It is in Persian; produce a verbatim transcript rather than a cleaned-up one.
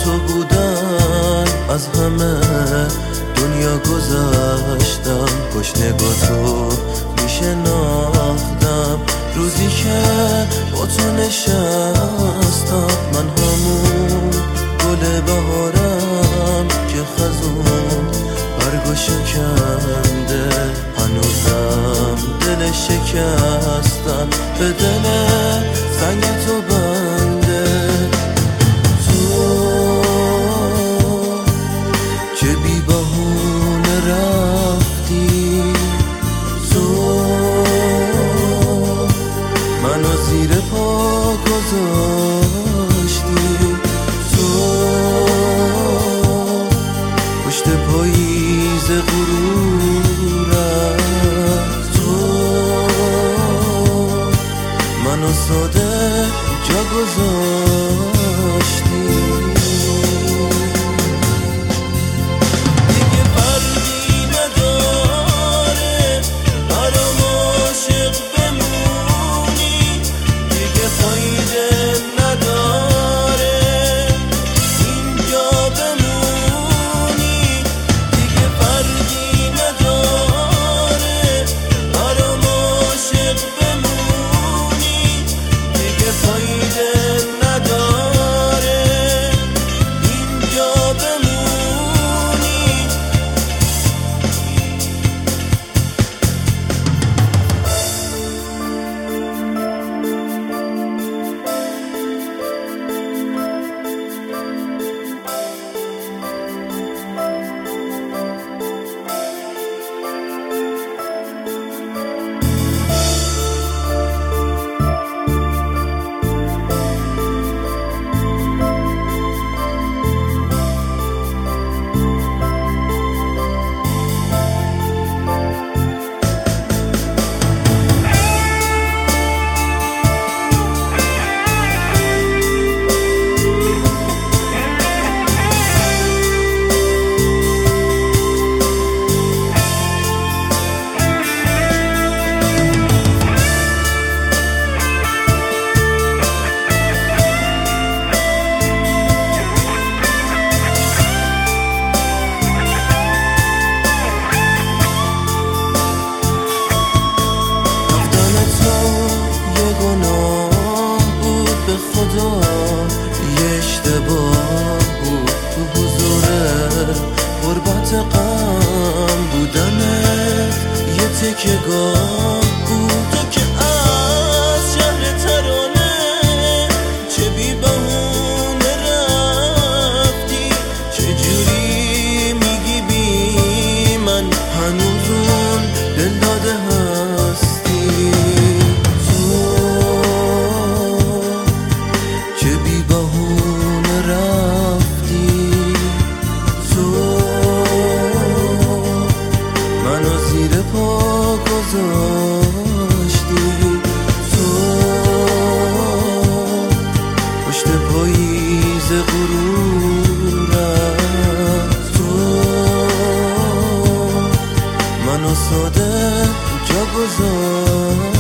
تو بودن از همه دنیا گذشتم، کاش نگاه تو میشناختم. روزی که با تو نشستم، من همون گل بهارم که خزون برگو شکنده. هنوزم دل شکستم، به دل سنگ تو بنده. تو که بی بهونه رفتی، تو منو زیر پا گذاشتی، تو پشت پاییز غرورت، تو منو ساده جا گذاشتی. دیگه فرقی نداره برام عاشق بمونی، دیگه فایده نداره اینجا بمونی. دیگه فرقی نداره برام عاشق بمونی، دیگه فایده نداره اینجا بمونی. خدا یه اشتباه بود، تو حضور غربت غم بودنت یه تکه گاه بود. تو که از شهر ترانه چه بی بهونه رفتی، چجوری میگی بی من هنوزون دل داده هستی. که بی بهونه رفتی، تو منو زیر پا گذاشتی، تو پشت پاییز غرورت، تو منو ساده جا گذاشتی.